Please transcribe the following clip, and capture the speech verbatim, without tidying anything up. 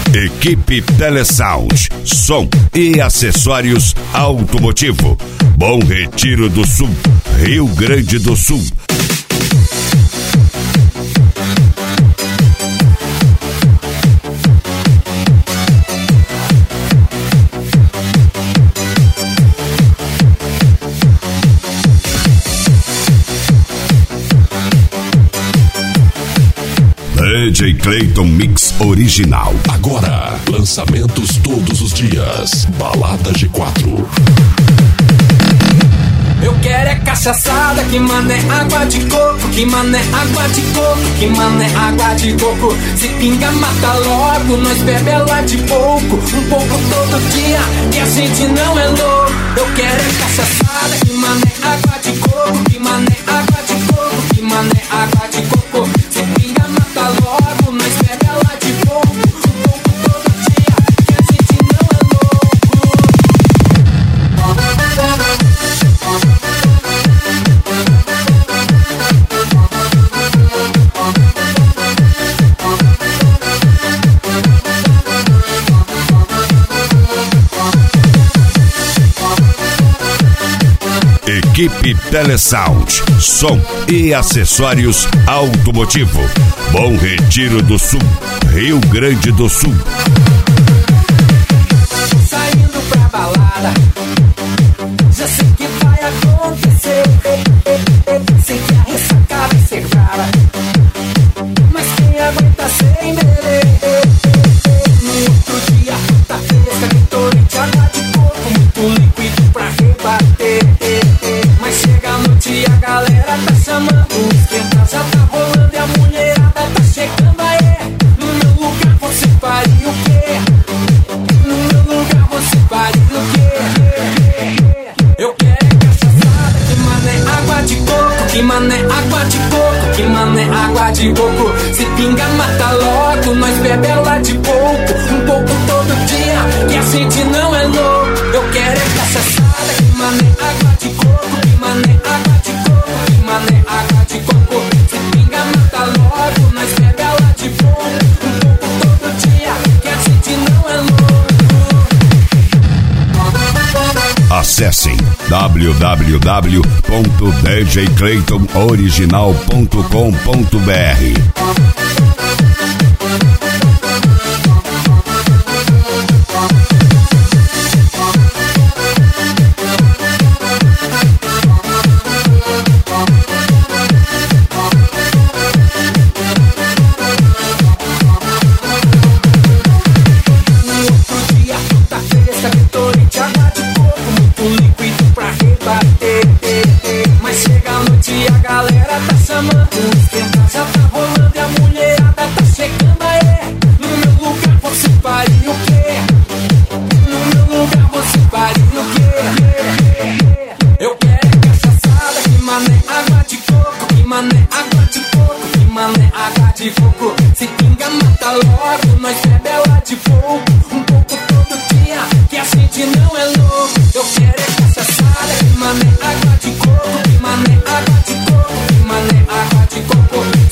Equipe Telesound, som e acessórios automotivo. Bom Retiro do Sul, Rio Grande do Sul. D J Clayton Mix Original. Agora, lançamentos todos os dias. Balada G quatro. Eu quero é cachaçada, que mané água de coco, que mané água de coco, que mané água de coco. Se pinga, mata logo, nós bebe ela de pouco, um pouco todo dia, e a gente não é louco. Eu quero é cachaçada, que mané água de coco, que mané água de coco, que mané água de coco. Se pinga, mata logo, nós bebe ela de pouco, um pouco todo dia, e a gente não é louco. Equipe Telesound, som e acessórios automotivo. Bom Retiro do Sul, Rio Grande do Sul. Saindo pra balada, já sei que vai acontecer. Sei que a ressaca vai ser cara, mas quem aguenta sem beber? No outro dia, tá fresca, Gatorade, água de coco, muito líquido pra rebater. Mas chega a noite e a galera tá chamando, o esquenta já tá rolando e a mulherada tá chegando aí. No meu lugar você faria o quê? No meu lugar você faria o quê? Eu quero é cachaçada, que mané água de coco, que mané água de coco, que mané água de coco. Se pinga, mata logo, nós bebe ela de pouco, um pouco todo dia, que a gente não é louco. Eu quero é cachaçada, que mané água de coco, que mané água de coco, que mané água de coco. Se pinga, mata logo, nós bebe ela de pouco, um pouco todo dia, que a gente não é louco. Acessem w w w ponto d j clayton original ponto com ponto b r. Se pinga, mata logo, nós bebe ela de pouco, um pouco todo dia, que a gente não é louco. Eu quero é cachaçada, que mané água de coco, que mané água de coco, que mané água de coco.